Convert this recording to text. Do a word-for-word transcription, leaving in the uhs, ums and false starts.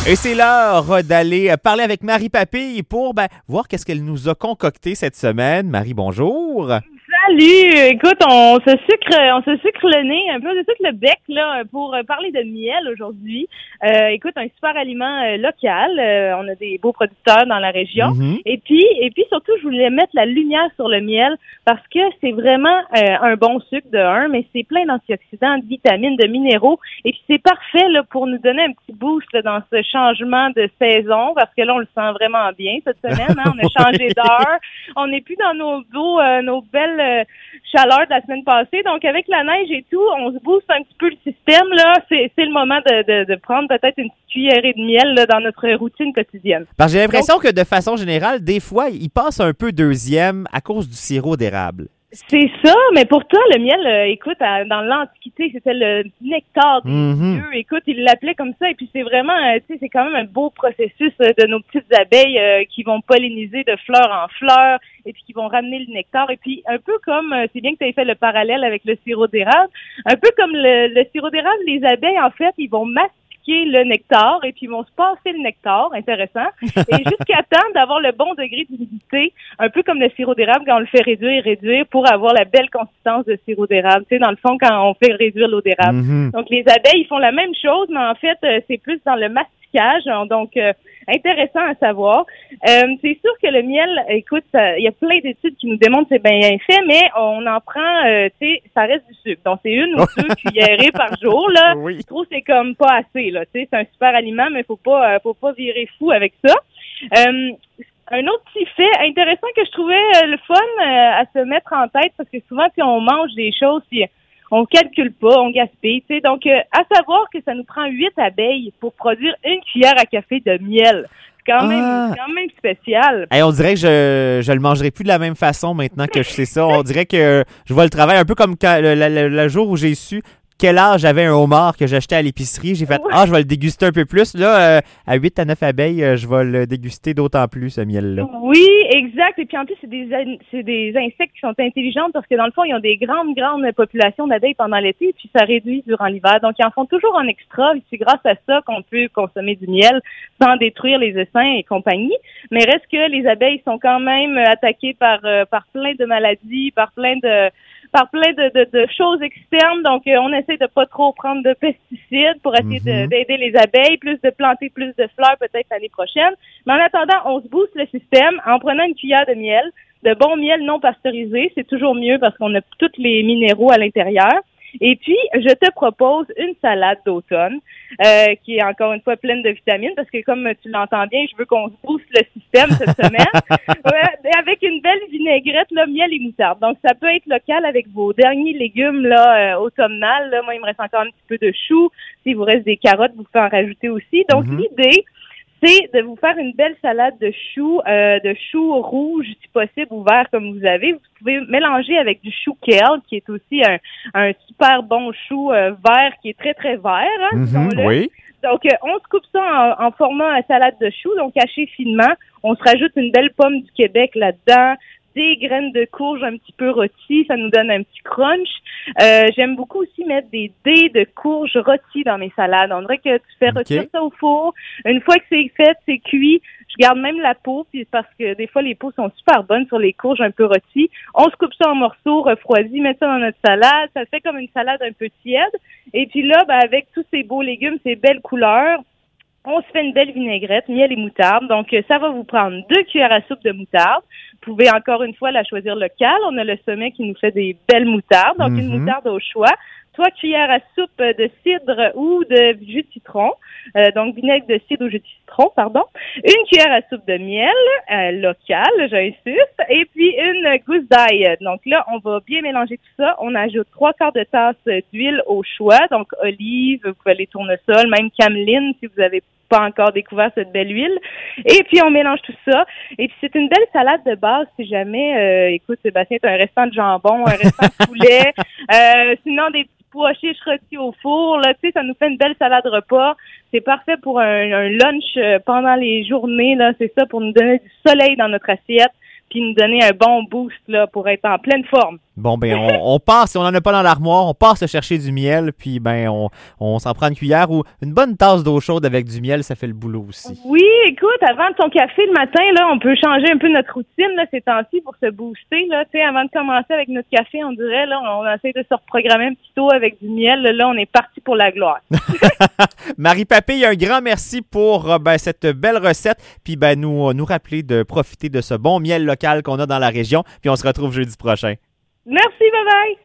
Et c'est l'heure d'aller parler avec Marie Papille pour ben, voir qu'est-ce qu'elle nous a concocté cette semaine. Marie, bonjour. Salut! Écoute, on se sucre, on se sucre le nez, un peu de sucre le bec là pour parler de miel aujourd'hui. Euh, écoute, un super aliment euh, local. Euh, on a des beaux producteurs dans la région. Mm-hmm. Et puis, et puis surtout, je voulais mettre la lumière sur le miel parce que c'est vraiment euh, un bon sucre de un, mais c'est plein d'antioxydants, de vitamines, de minéraux. Et puis c'est parfait là pour nous donner un petit boost là, dans ce changement de saison parce que là on le sent vraiment bien cette semaine. Hein? On a changé d'heure. On n'est plus dans nos beaux, euh, nos belles euh, chaleurs de la semaine passée. Donc avec la neige et tout, on se booste un petit peu le système là. C'est, c'est le moment de, de, de prendre peut-être une petite cuillerée de miel là, dans notre routine quotidienne. Parce que j'ai l'impression Donc, que de façon générale, des fois, il passe un peu deuxième à cause du sirop d'érable. C'est ça, mais pourtant, le miel, euh, écoute, à, dans l'Antiquité, c'était le nectar des mm-hmm. dieux. Écoute, ils l'appelaient comme ça, et puis c'est vraiment, euh, tu sais, c'est quand même un beau processus euh, de nos petites abeilles euh, qui vont polliniser de fleur en fleur, et puis qui vont ramener le nectar. Et puis, un peu comme, euh, c'est bien que tu aies fait le parallèle avec le sirop d'érable, un peu comme le, le sirop d'érable, les abeilles, en fait, ils vont masser le nectar et puis ils vont se passer le nectar, intéressant, et jusqu'à temps d'avoir le bon degré d'humidité, un peu comme le sirop d'érable quand on le fait réduire et réduire pour avoir la belle consistance de sirop d'érable, tu sais, dans le fond quand on fait réduire l'eau d'érable. Mm-hmm. Donc les abeilles, ils font la même chose, mais en fait, euh, c'est plus dans le masticage, donc euh, intéressant à savoir. Euh, c'est sûr que le miel, écoute, il y a plein d'études qui nous démontrent que c'est bien fait, mais on en prend, euh, tu sais, ça reste du sucre. Donc c'est une ou deux cuillerées par jour, là. Oui. Je trouve que c'est comme pas assez, là. Tu sais, c'est un super aliment, mais faut pas, euh, faut pas virer fou avec ça. Euh, un autre petit fait intéressant que je trouvais euh, le fun euh, à se mettre en tête, parce que souvent, si on mange des choses, puis on calcule pas, on gaspille, tu sais. Donc, euh, à savoir que ça nous prend huit abeilles pour produire une cuillère à café de miel. C'est quand même, ah. c'est quand même spécial. Hey, on dirait que je je le mangerai plus de la même façon maintenant que je sais ça. On dirait que je vois le travail un peu comme quand, le, le, le jour où j'ai su quel âge j'avais un homard que j'achetais à l'épicerie. J'ai fait « Ah, je vais le déguster un peu plus. » Là, euh, à huit à neuf abeilles, euh, je vais le déguster d'autant plus, ce miel-là. Oui, exact. Et puis en plus, c'est des c'est des insectes qui sont intelligents parce que dans le fond, ils ont des grandes, grandes populations d'abeilles pendant l'été, puis ça réduit durant l'hiver. Donc, ils en font toujours en extra. Et c'est grâce à ça qu'on peut consommer du miel sans détruire les essaims et compagnie. Mais reste que les abeilles sont quand même attaquées par, euh, par plein de maladies, par plein de... par plein de, de, de choses externes. Donc, euh, on essaie de pas trop prendre de pesticides pour essayer mm-hmm. de, d'aider les abeilles, plus de planter plus de fleurs peut-être l'année prochaine. Mais en attendant, on se booste le système en prenant une cuillère de miel, de bon miel non pasteurisé. C'est toujours mieux parce qu'on a tous les minéraux à l'intérieur. Et puis, je te propose une salade d'automne euh, qui est encore une fois pleine de vitamines parce que comme tu l'entends bien, je veux qu'on se booste le système cette semaine ouais, avec une belle vinaigrette, là, miel et moutarde. Donc, ça peut être local avec vos derniers légumes là euh, automnales. Là. Moi, il me reste encore un petit peu de choux. S'il vous reste des carottes, vous pouvez en rajouter aussi. Donc, mm-hmm. l'idée, c'est de vous faire une belle salade de choux, euh, de choux rouges, si possible, ou vert comme vous avez. Vous pouvez mélanger avec du chou kale, qui est aussi un, un super bon chou euh, vert, qui est très, très vert. Hein, mm-hmm, oui. Donc, euh, on se coupe ça en, en format salade de choux, donc haché finement. On se rajoute une belle pomme du Québec là-dedans, des graines de courge un petit peu rôties, ça nous donne un petit crunch. Euh, j'aime beaucoup aussi mettre des dés de courge rôties dans mes salades. On dirait que tu fais okay. rôtir ça au four. Une fois que c'est fait, c'est cuit, je garde même la peau, puis parce que des fois, les peaux sont super bonnes sur les courges un peu rôties. On se coupe ça en morceaux refroidis, met ça dans notre salade. Ça fait comme une salade un peu tiède. Et puis là, ben, avec tous ces beaux légumes, ces belles couleurs, on se fait une belle vinaigrette, miel et moutarde. Donc, ça va vous prendre deux cuillères à soupe de moutarde. Vous pouvez encore une fois la choisir locale. On a le sommet qui nous fait des belles moutardes. Donc, mm-hmm. une moutarde au choix. Trois cuillères à soupe de cidre ou de jus de citron. Euh, donc, vinaigre de cidre ou jus de citron, pardon. Une cuillère à soupe de miel euh, local, j'insiste. Et puis, une gousse d'ail. Donc là, on va bien mélanger tout ça. On ajoute trois quarts de tasse d'huile au choix. Donc, olive, vous pouvez les tournesols, même cameline si vous avez pas encore découvert cette belle huile. Et puis, on mélange tout ça. Et puis, c'est une belle salade de base si jamais, euh, écoute, Sébastien, t'as un restant de jambon, un restant de poulet, euh, sinon des petits pois chiches rôtis au four, là, tu sais, ça nous fait une belle salade repas. C'est parfait pour un, un lunch pendant les journées, là, c'est ça, pour nous donner du soleil dans notre assiette. puis nous donner un bon boost là pour être en pleine forme. Bon, ben, on, on part, si on n'en a pas dans l'armoire, on part se chercher du miel, puis ben, on, on s'en prend une cuillère ou une bonne tasse d'eau chaude avec du miel, ça fait le boulot aussi. Oui, écoute, avant ton café le matin, là, on peut changer un peu notre routine, là, ces temps-ci, pour se booster, là, tu sais, avant de commencer avec notre café, on dirait, là, on essaie de se reprogrammer un petit tôt avec du miel, là, là, on est parti pour la gloire. Marie Papille, un grand merci pour euh, ben, cette belle recette, puis ben, nous, nous rappeler de profiter de ce bon miel local qu'on a dans la région, puis on se retrouve jeudi prochain. Merci, bye bye!